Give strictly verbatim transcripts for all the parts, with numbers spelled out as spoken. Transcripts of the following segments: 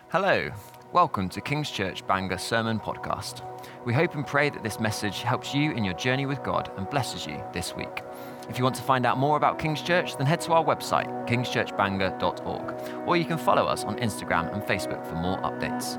Hello, welcome to King's Church Bangor Sermon Podcast. We hope and pray that this message helps you in your journey with God and blesses you this week. If you want to find out more about King's Church, then head to our website, kings church bangor dot org, or you can follow us on Instagram and Facebook for more updates.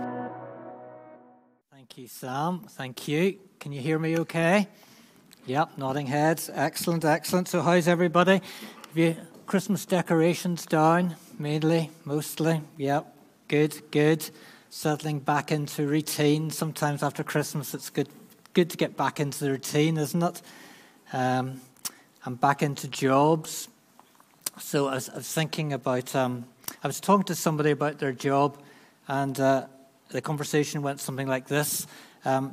Thank you, Sam. Thank you. Can you hear me okay? Yep, nodding heads. Excellent, excellent. So how's everybody? Have you Christmas decorations down, mainly, mostly? Yep. Good, good. Settling back into routine. Sometimes after Christmas, it's good good to get back into the routine, isn't it? Um, I'm back into jobs. So I was, I was thinking about, um, I was talking to somebody about their job, and uh, the conversation went something like this. Um,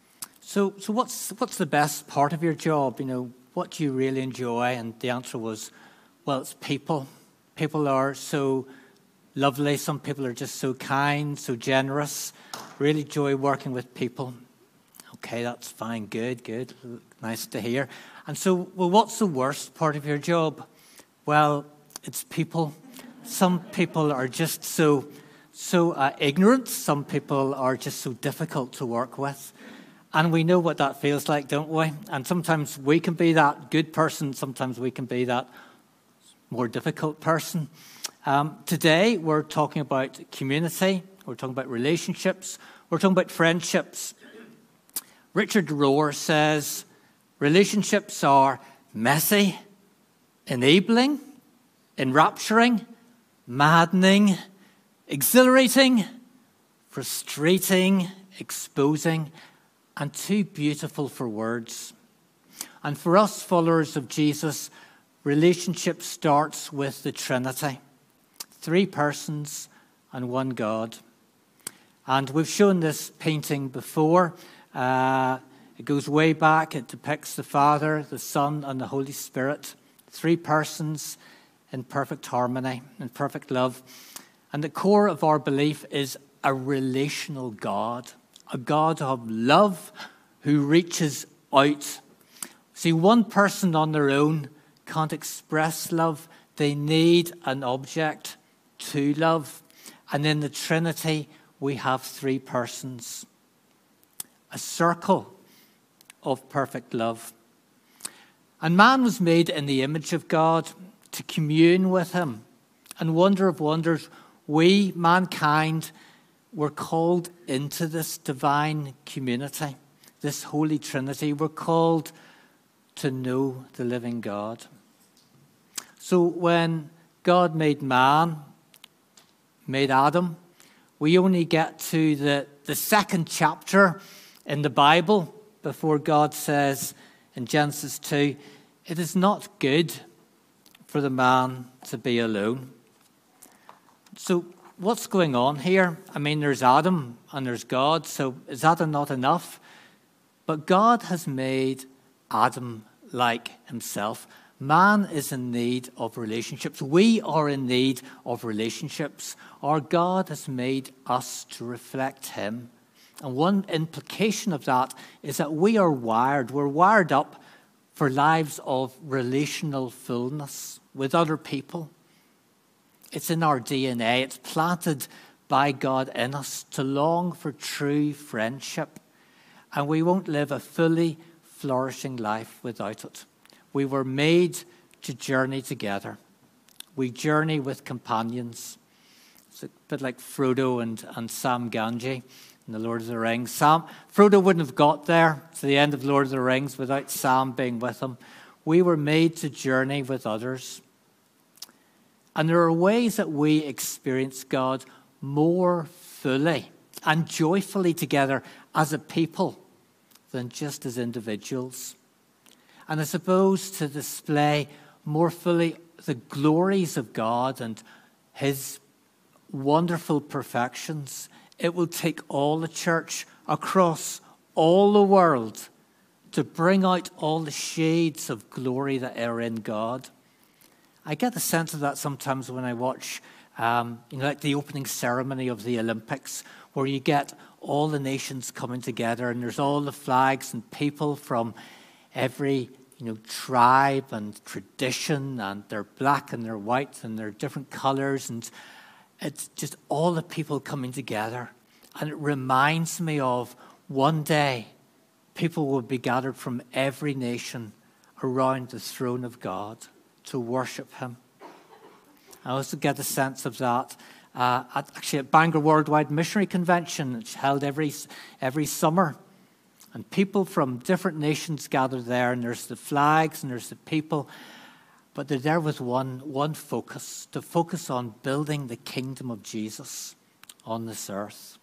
so so what's what's the best part of your job? You know, what do you really enjoy? And the answer was, well, it's people. People are so lovely. Some people are just so kind, so generous. Really enjoy working with people. Okay, that's fine. Good, good. Nice to hear. And so, well, what's the worst part of your job? Well, it's people. Some people are just so, so uh, ignorant. Some people are just so difficult to work with. And we know what that feels like, don't we? And sometimes we can be that good person. Sometimes we can be that more difficult person. Um, today, we're talking about community, we're talking about relationships, we're talking about friendships. Richard Rohr says, relationships are messy, enabling, enrapturing, maddening, exhilarating, frustrating, exposing, and too beautiful for words. And for us followers of Jesus, relationship starts with the Trinity. Three persons and one God. And we've shown this painting before. Uh, it goes way back. It depicts the Father, the Son, and the Holy Spirit. Three persons in perfect harmony, in perfect love. And the core of our belief is a relational God. A God of love who reaches out. See, one person on their own can't express love. They need an object to love. And in the Trinity, we have three persons. A circle of perfect love. And man was made in the image of God to commune with him. And wonder of wonders, we, mankind, were called into this divine community, this Holy Trinity. We're called to know the living God. So when God made man, made Adam, we only get to the, the second chapter in the Bible before God says in Genesis two, it is not good for the man to be alone. So what's going on here? I mean, there's Adam and there's God, so is that not enough? But God has made Adam like himself. Man is in need of relationships. We are in need of relationships. Our God has made us to reflect him. And one implication of that is that we are wired. We're wired up for lives of relational fullness with other people. It's in our D N A. It's planted by God in us to long for true friendship. And we won't live a fully flourishing life without it. We were made to journey together. We journey with companions. It's a bit like Frodo and, and Sam Gamgee in The Lord of the Rings. Sam, Frodo wouldn't have got there to the end of Lord of the Rings without Sam being with him. We were made to journey with others. And there are ways that we experience God more fully and joyfully together as a people than just as individuals. And I suppose to display more fully the glories of God and his wonderful perfections, it will take all the church across all the world to bring out all the shades of glory that are in God. I get the sense of that sometimes when I watch, um, you know, like the opening ceremony of the Olympics, where you get all the nations coming together and there's all the flags and people from every, you know, tribe and tradition, and they're black and they're white and they're different colors, and it's just all the people coming together. And it reminds me of one day people will be gathered from every nation around the throne of God to worship him. I also get a sense of that uh, at, actually at Bangor Worldwide Missionary Convention, which is held every, every summer. And people from different nations gather there, and there's the flags and there's the people. But they're there with one, one focus, to focus on building the kingdom of Jesus on this earth.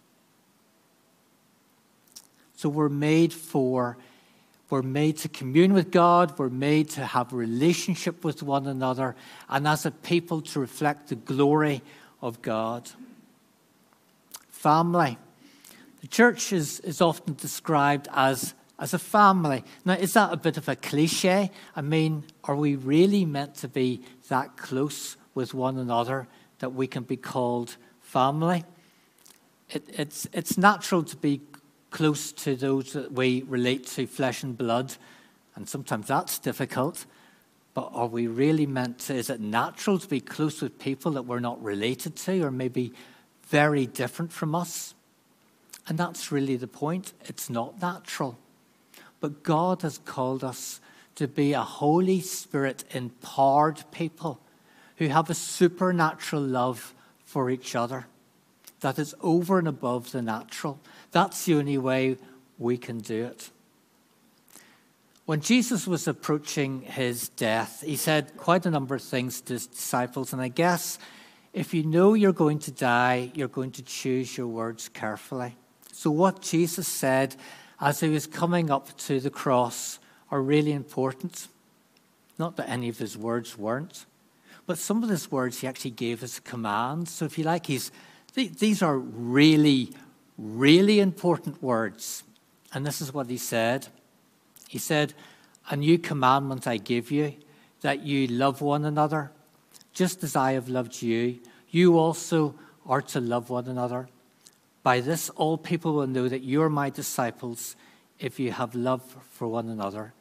So we're made for, we're made to commune with God, we're made to have a relationship with one another, and as a people to reflect the glory of God. Family. The church is, is often described as, as a family. Now, is that a bit of a cliche? I mean, are we really meant to be that close with one another that we can be called family? It, it's, it's natural to be close to those that we relate to, flesh and blood, and sometimes that's difficult. But are we really meant to, is it natural to be close with people that we're not related to or maybe very different from us? And that's really the point. It's not natural. But God has called us to be a Holy Spirit-empowered people who have a supernatural love for each other that is over and above the natural. That's the only way we can do it. When Jesus was approaching his death, he said quite a number of things to his disciples. And I guess if you know you're going to die, you're going to choose your words carefully. So what Jesus said as he was coming up to the cross are really important. Not that any of his words weren't, but some of his words he actually gave as commands. So if you like, he's, these are really, really important words. And this is what he said. He said, "A new commandment I give you, that you love one another. Just as I have loved you, you also are to love one another. By this, all people will know that you are my disciples if you have love for one another."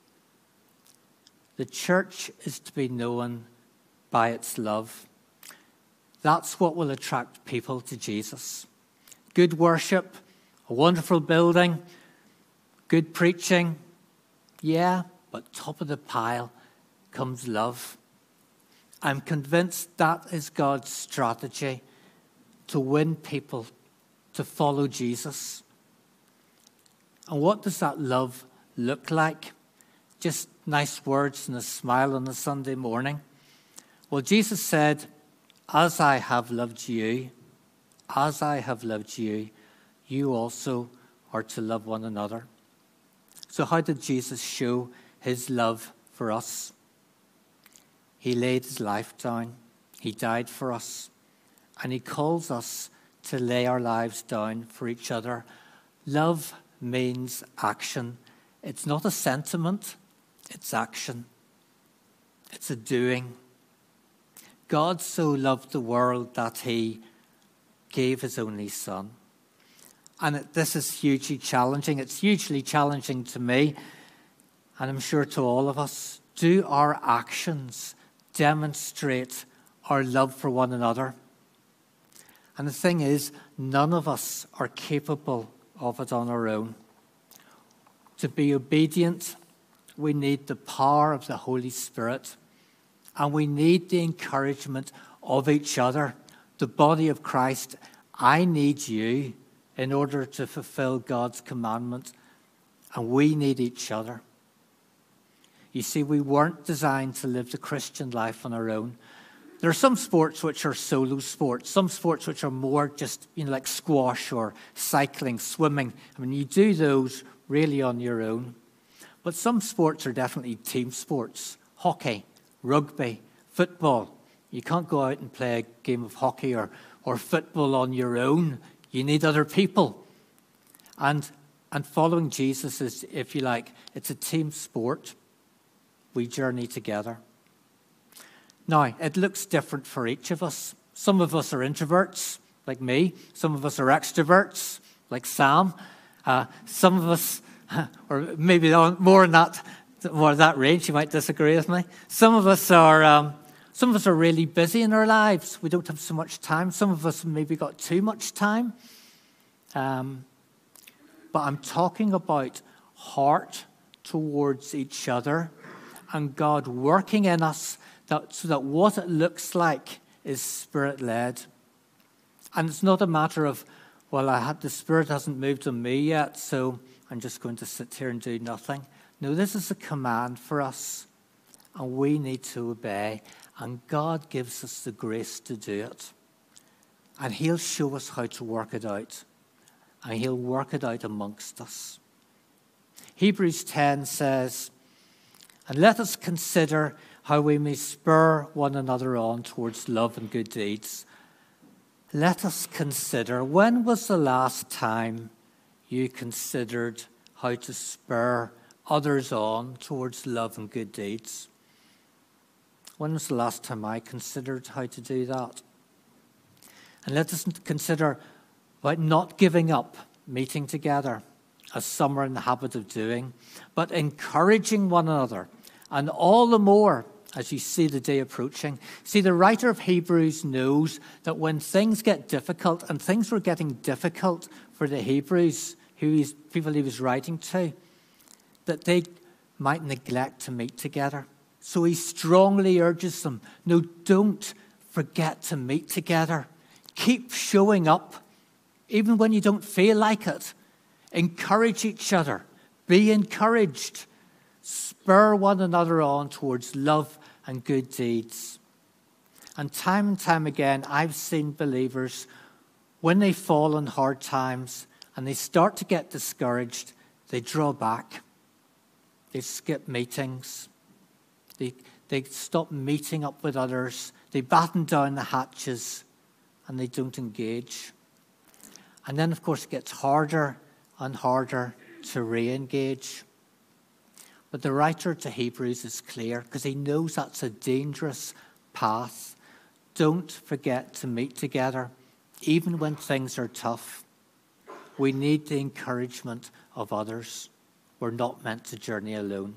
The church is to be known by its love. That's what will attract people to Jesus. Good worship, a wonderful building, good preaching, yeah, but top of the pile comes love. I'm convinced that is God's strategy to win people to follow Jesus. And what does that love look like? Just nice words and a smile on a Sunday morning? Well, Jesus said, "As I have loved you, as I have loved you, you also are to love one another." So how did Jesus show his love for us? He laid his life down. He died for us. And he calls us to lay our lives down for each other. Love means action. It's not a sentiment. It's action. It's a doing. God so loved the world that he gave his only son. And it, this is hugely challenging. It's hugely challenging to me, and I'm sure to all of us. Do our actions demonstrate our love for one another? And the thing is, none of us are capable of it on our own. To be obedient, we need the power of the Holy Spirit, and we need the encouragement of each other. The body of Christ, I need you in order to fulfill God's commandment, and we need each other. You see, we weren't designed to live the Christian life on our own. There are some sports which are solo sports, some sports which are more just, you know, like squash or cycling, swimming. I mean, you do those really on your own. But some sports are definitely team sports. Hockey, rugby, football. You can't go out and play a game of hockey or, or football on your own. You need other people. And, and following Jesus is, if you like, it's a team sport. We journey together. Now, it looks different for each of us. Some of us are introverts, like me. Some of us are extroverts, like Sam. Uh, some of us, or maybe more in that, more in that range, you might disagree with me. Some of us are, um, Some of us are really busy in our lives. We don't have so much time. Some of us maybe got too much time. Um, but I'm talking about heart towards each other and God working in us that, so that what it looks like is Spirit-led. And it's not a matter of, well, I had, the Spirit hasn't moved on me yet, so I'm just going to sit here and do nothing. No, this is a command for us, and we need to obey. And God gives us the grace to do it. And He'll show us how to work it out. And He'll work it out amongst us. Hebrews ten says, and let us consider how we may spur one another on towards love and good deeds. Let us consider, when was the last time you considered how to spur others on towards love and good deeds? When was the last time I considered how to do that? And let us consider about not giving up meeting together, as some are in the habit of doing, but encouraging one another, and all the more as you see the day approaching. See, the writer of Hebrews knows that when things get difficult, and things were getting difficult for the Hebrews, who he's, people he was writing to, that they might neglect to meet together. So he strongly urges them, no, don't forget to meet together. Keep showing up, even when you don't feel like it. Encourage each other. Be encouraged. Spur one another on towards love and good deeds. And time and time again, I've seen believers, when they fall on hard times and they start to get discouraged, they draw back. They skip meetings. They, they stop meeting up with others. They batten down the hatches and they don't engage. And then, of course, it gets harder and harder to re-engage. But the writer to Hebrews is clear because he knows that's a dangerous path. Don't forget to meet together, even when things are tough. We need the encouragement of others. We're not meant to journey alone.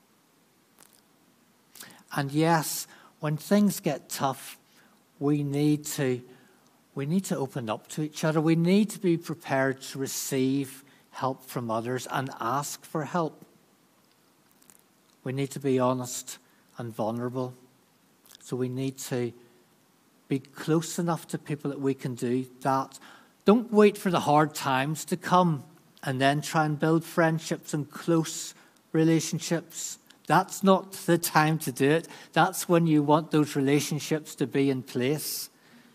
And yes, when things get tough, we need to we need to open up to each other. We need to be prepared to receive help from others and ask for help. We need to be honest and vulnerable. So we need to be close enough to people that we can do that. Don't wait for the hard times to come and then try and build friendships and close relationships. That's not the time to do it. That's when you want those relationships to be in place.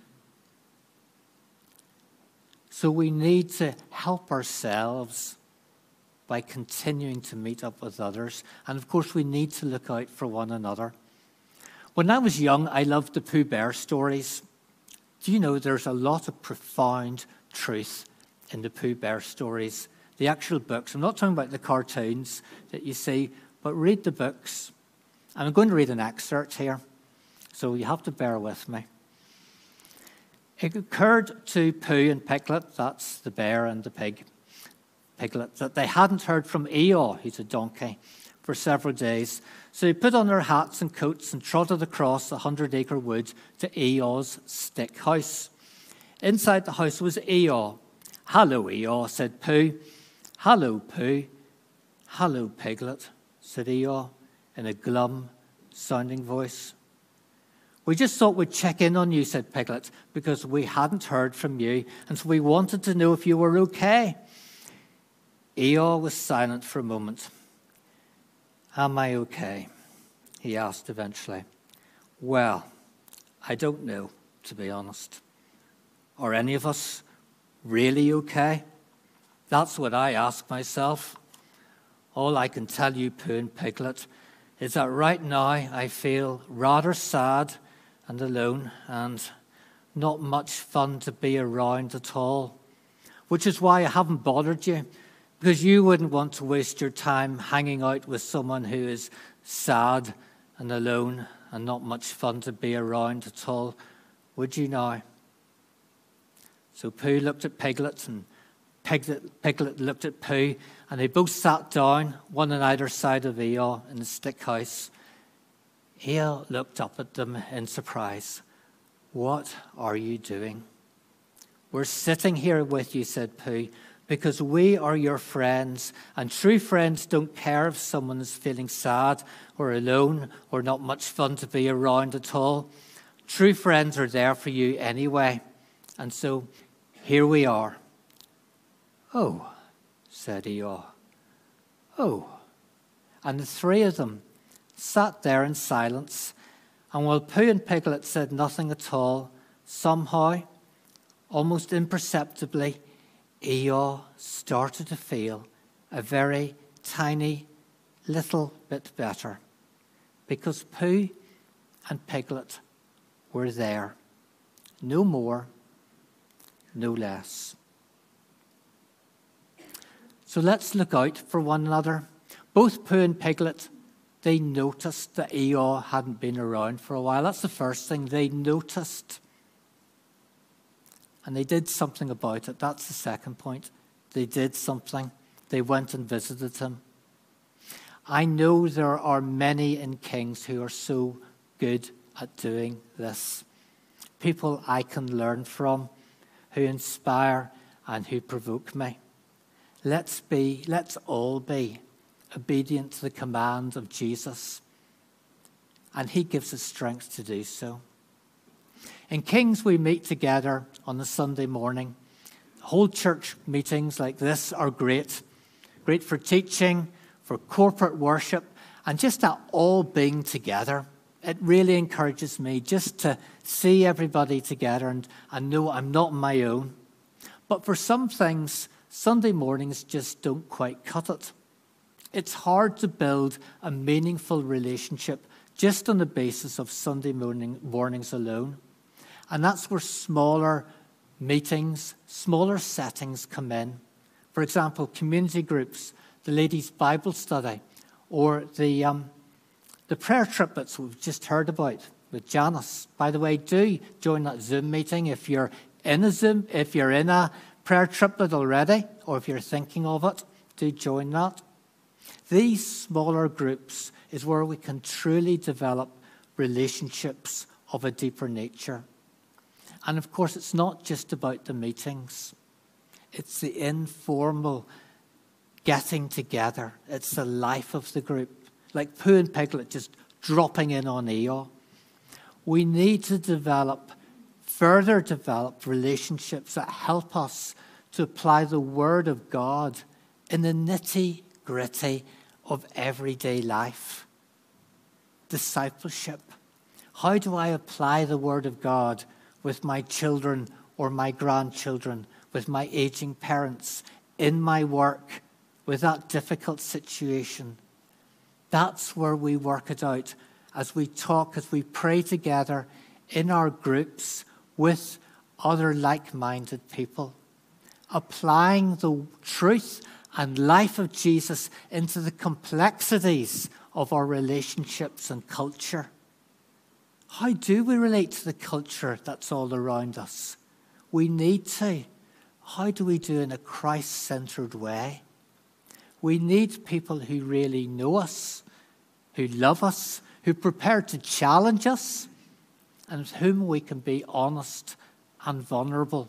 So we need to help ourselves by continuing to meet up with others. And of course, we need to look out for one another. When I was young, I loved the Pooh Bear stories. Do you know there's a lot of profound truth in the Pooh Bear stories? The actual books. I'm not talking about the cartoons that you see, but read the books. And I'm going to read an excerpt here, so you have to bear with me. It occurred to Pooh and Piglet, that's the bear and the pig, Piglet, that they hadn't heard from Eeyore, he's a donkey, for several days. So they put on their hats and coats and trotted across the hundred-acre wood to Eeyore's stick house. Inside the house was Eeyore. "Hello, Eeyore," said Pooh. "Hello, Pooh." "Hello, Piglet," said Eeyore in a glum-sounding voice. "We just thought we'd check in on you," said Piglet, "because we hadn't heard from you, and so we wanted to know if you were okay." Eeyore was silent for a moment. "Am I okay?" he asked eventually. "Well, I don't know, to be honest. Are any of us really okay? That's what I ask myself. All I can tell you, Pooh and Piglet, is that right now I feel rather sad and alone and not much fun to be around at all, which is why I haven't bothered you, because you wouldn't want to waste your time hanging out with someone who is sad and alone and not much fun to be around at all, would you now?" So Pooh looked at Piglet and Piglet, Piglet looked at Pooh, and they both sat down, one on either side of Eeyore in the stick house. Eo looked up at them in surprise. "What are you doing?" "We're sitting here with you," said Pooh, "because we are your friends, and true friends don't care if someone is feeling sad or alone or not much fun to be around at all. True friends are there for you anyway. And so here we are." "Oh," said Eeyore. "Oh." And the three of them sat there in silence, and while Pooh and Piglet said nothing at all, somehow, almost imperceptibly, Eeyore started to feel a very tiny little bit better, because Pooh and Piglet were there. No more, no less. So let's look out for one another. Both Pooh and Piglet, they noticed that Eeyore hadn't been around for a while. That's the first thing. They noticed. And they did something about it. That's the second point. They did something. They went and visited him. I know there are many in Kings who are so good at doing this. People I can learn from, who inspire and who provoke me. Let's be, let's all be obedient to the command of Jesus, and he gives us strength to do so. In Kings, we meet together on a Sunday morning. Whole church meetings like this are great. Great for teaching, for corporate worship, and just that all being together. It really encourages me just to see everybody together and, and know I'm not on my own. But for some things, Sunday mornings just don't quite cut it. It's hard to build a meaningful relationship just on the basis of Sunday morning, mornings alone. And that's where smaller meetings, smaller settings come in. For example, community groups, the ladies' Bible study, or the um, the prayer triplets we've just heard about with Janice. By the way, do join that Zoom meeting if you're in a Zoom, if you're in a prayer triplet already, or if you're thinking of it, do join that. These smaller groups is where we can truly develop relationships of a deeper nature. And of course, it's not just about the meetings. It's the informal getting together. It's the life of the group. Like Pooh and Piglet just dropping in on Eeyore. We need to develop, further develop relationships that help us to apply the Word of God in the nitty-gritty of everyday life. Discipleship. How do I apply the Word of God with my children or my grandchildren, with my aging parents, in my work, with that difficult situation? That's where we work it out as we talk, as we pray together in our groups with other like-minded people, applying the truth and life of Jesus into the complexities of our relationships and culture. How do we relate to the culture that's all around us? We need to. How do we do it in a Christ-centered way? We need people who really know us, who love us, who are prepared to challenge us, and with whom we can be honest and vulnerable.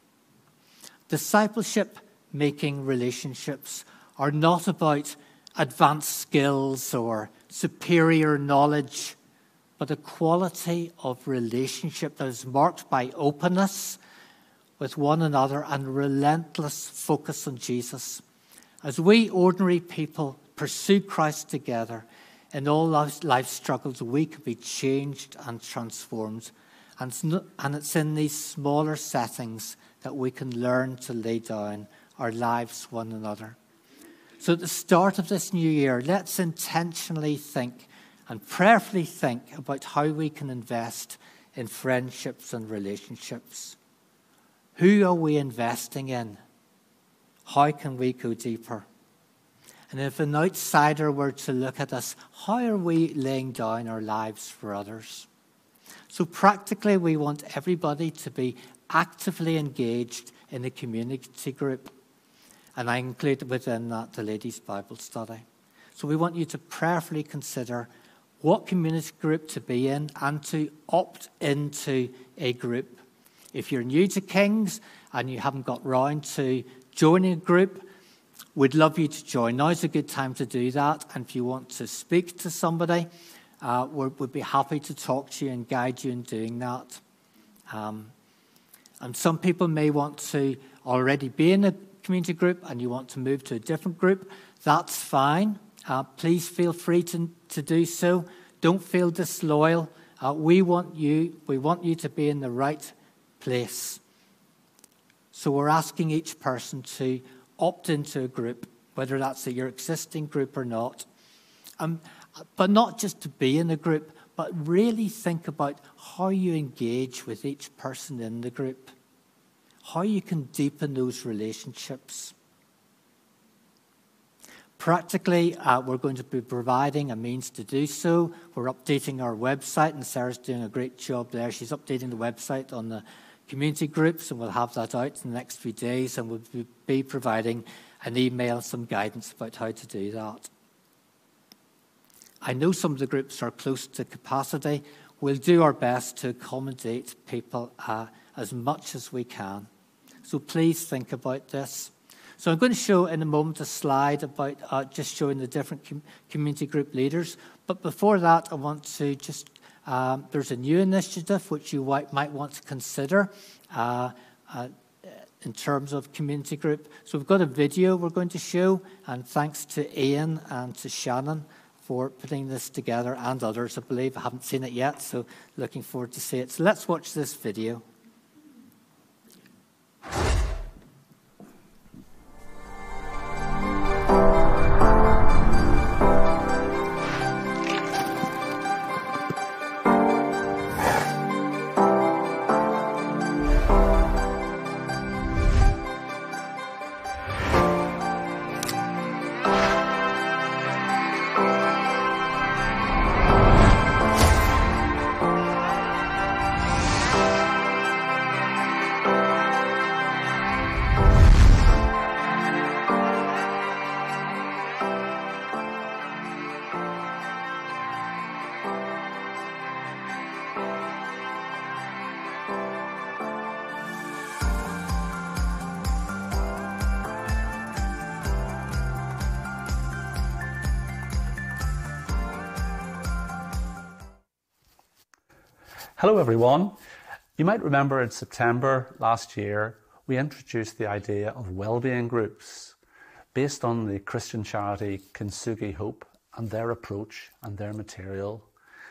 Discipleship-making relationships are not about advanced skills or superior knowledge, but a quality of relationship that is marked by openness with one another and relentless focus on Jesus. As we ordinary people pursue Christ together in all life struggles, we can be changed and transformed. And it's in these smaller settings that we can learn to lay down our lives one another. So at the start of this new year, let's intentionally think and prayerfully think about how we can invest in friendships and relationships. Who are we investing in? How can we go deeper? And if an outsider were to look at us, how are we laying down our lives for others? So practically, we want everybody to be actively engaged in a community group. And I include within that the ladies' Bible study. So we want you to prayerfully consider, what community group to be in and to opt into a group. If you're new to Kings and you haven't got round to joining a group, we'd love you to join. Now's a good time to do that. And if you want to speak to somebody, uh, we'd be happy to talk to you and guide you in doing that. Um, and some people may want to already be in a community group and you want to move to a different group. That's fine. Uh, please feel free to, to do so. Don't feel disloyal. Uh, we want you, we want you to be in the right place. So we're asking each person to opt into a group, whether that's your existing group or not. Um, but not just to be in a group, but really think about how you engage with each person in the group, how you can deepen those relationships. Practically, uh, we're going to be providing a means to do so. We're updating our website, and Sarah's doing a great job there. She's updating the website on the community groups, and we'll have that out in the next few days, and we'll be providing an email, some guidance about how to do that. I know some of the groups are close to capacity. We'll do our best to accommodate people uh, as much as we can. So please think about this. So I'm going to show in a moment a slide about uh, just showing the different com- community group leaders. But before that, I want to just, um, there's a new initiative which you might, might want to consider uh, uh, in terms of community group. So we've got a video we're going to show, and thanks to Ian and to Shannon for putting this together, and others, I believe. I haven't seen it yet, so looking forward to see it. So let's watch this video. Hello everyone. You might remember in September last year we introduced the idea of wellbeing groups based on the Christian charity Kintsugi Hope and their approach and their material.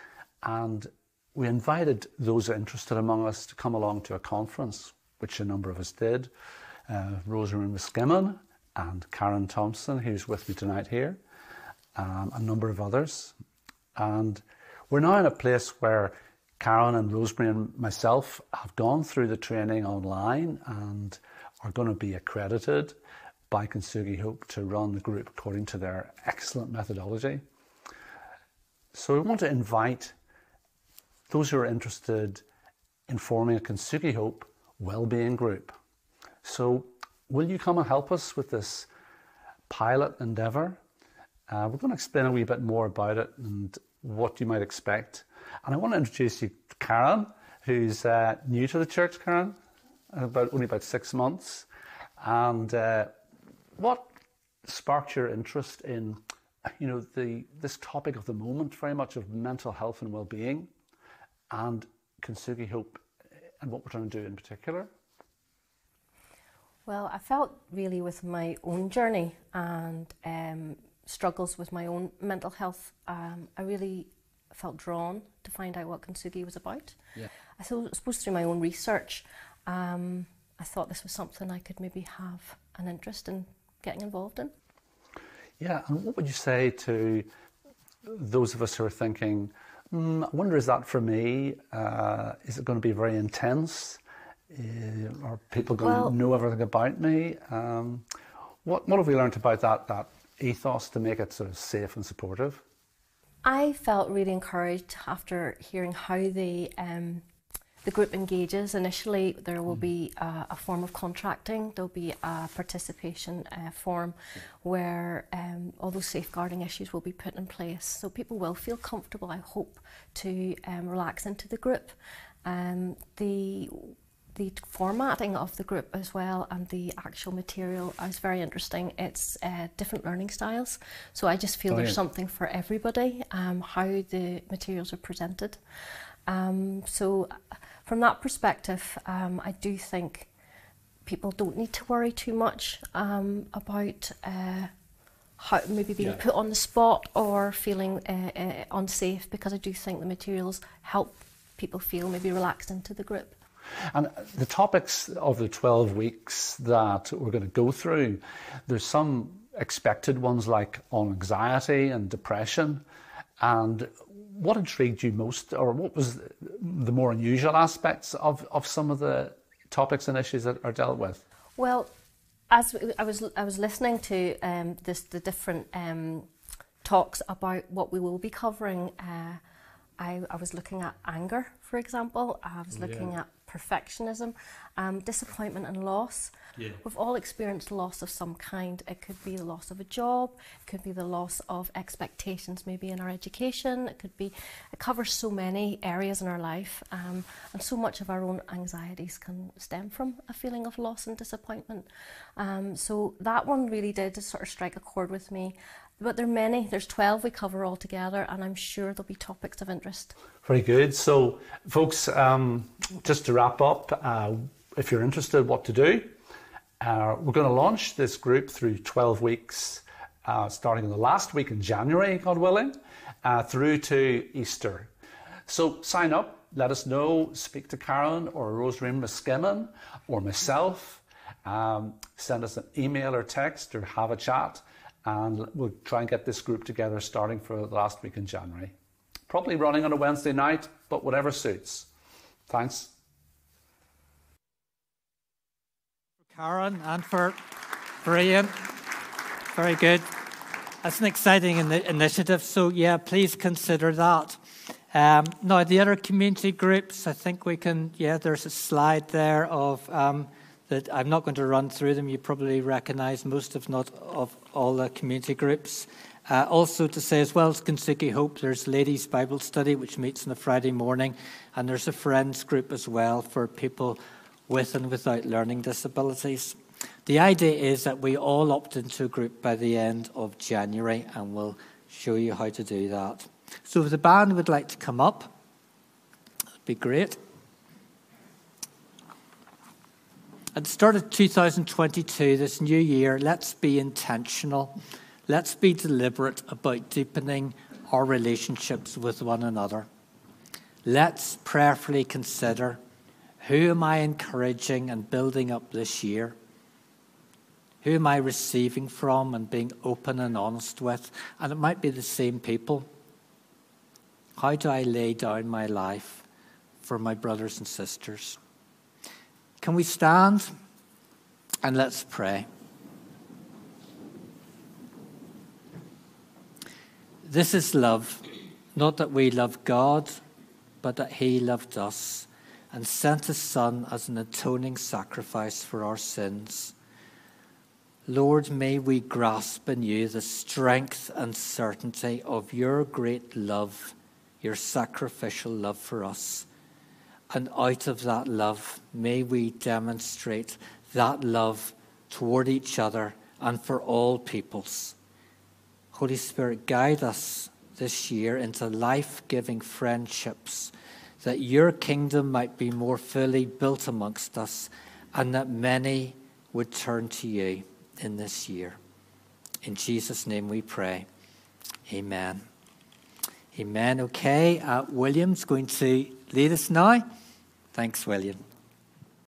And we invited those interested among us to come along to a conference, which a number of us did. Uh, Rosamund Muskimmon and Karen Thompson, who's with me tonight here, um, a number of others. And we're now in a place where Karen and Rosemary and myself have gone through the training online and are going to be accredited by Kintsugi Hope to run the group according to their excellent methodology. So we want to invite those who are interested in forming a Kintsugi Hope wellbeing group. So will you come and help us with this pilot endeavour? Uh, we're going to explain a wee bit more about it and what you might expect. And I want to introduce you to Karen, who's uh, new to the church, Karen, about only about six months. And uh, what sparked your interest in, you know, the this topic of the moment, very much of mental health and well-being, and Kintsugi Hope, and what we're trying to do in particular? Well, I felt really with my own journey and um, struggles with my own mental health, um, I really felt drawn to find out what Kintsugi was about. Yeah. I suppose through my own research, um, I thought this was something I could maybe have an interest in getting involved in. Yeah, and what would you say to those of us who are thinking, mm, I wonder, is that for me? Uh, is it going to be very intense? Uh, are people going well, to know everything about me? Um, what, what have we learned about that, that ethos to make it sort of safe and supportive? I felt really encouraged after hearing how they um, the group engages. Initially, there will be a, a form of contracting. There'll be a participation uh, form where um, all those safeguarding issues will be put in place. So people will feel comfortable, I hope, to um, relax into the group. Um, the The formatting of the group as well and the actual material is very interesting. It's uh, different learning styles. So I just feel oh, there's yeah. something for everybody, um, how the materials are presented. Um, so from that perspective, um, I do think people don't need to worry too much um, about uh, how maybe being yeah. put on the spot or feeling uh, uh, unsafe, because I do think the materials help people feel maybe relaxed into the group. And the topics of the twelve weeks that we're going to go through, there's some expected ones like on anxiety and depression. And what intrigued you most, or what was the more unusual aspects of, of some of the topics and issues that are dealt with? Well, as I was I was listening to um, this, the different um, talks about what we will be covering, uh, I, I was looking at anger, for example. I was looking yeah. at perfectionism, um, disappointment and loss. Yeah. We've all experienced loss of some kind. It could be the loss of a job, it could be the loss of expectations maybe in our education, it could be, it covers so many areas in our life, um, and so much of our own anxieties can stem from a feeling of loss and disappointment. Um, so that one really did sort of strike a chord with me. But there are many, there's twelve we cover all together, and I'm sure there'll be topics of interest. Very good. So folks, um, just to wrap up, uh, if you're interested what to do, uh, we're going to launch this group through twelve weeks, uh, starting in the last week in January, God willing, uh, through to Easter. So sign up, let us know, speak to Karen or Rosemary Muskimmin or myself, um, send us an email or text or have a chat. And we'll try and get this group together starting for the last week in January. Probably running on a Wednesday night, but whatever suits. Thanks. Karen and for brilliant. Very good. That's an exciting in- initiative. So yeah, please consider that. Um, now the other community groups, I think we can, yeah, there's a slide there of um, that I'm not going to run through them. You probably recognise most, if not of all the community groups. Uh, also to say, as well as Kinsuki Hope, there's Ladies Bible Study, which meets on a Friday morning, and there's a Friends group as well for people with and without learning disabilities. The idea is that we all opt into a group by the end of January, and we'll show you how to do that. So if the band would like to come up, that'd be great. At the start of two thousand twenty-two, this new year, let's be intentional. Let's be deliberate about deepening our relationships with one another. Let's prayerfully consider, who am I encouraging and building up this year? Who am I receiving from and being open and honest with? And it might be the same people. How do I lay down my life for my brothers and sisters? Can we stand and let's pray? This is love, not that we love God, but that He loved us and sent His Son as an atoning sacrifice for our sins. Lord, may we grasp in You the strength and certainty of Your great love, Your sacrificial love for us. And out of that love, may we demonstrate that love toward each other and for all peoples. Holy Spirit, guide us this year into life-giving friendships, that Your kingdom might be more fully built amongst us, and that many would turn to You in this year. In Jesus' name we pray. Amen. Amen. Okay, uh, William's going to lead us now. Thanks, William.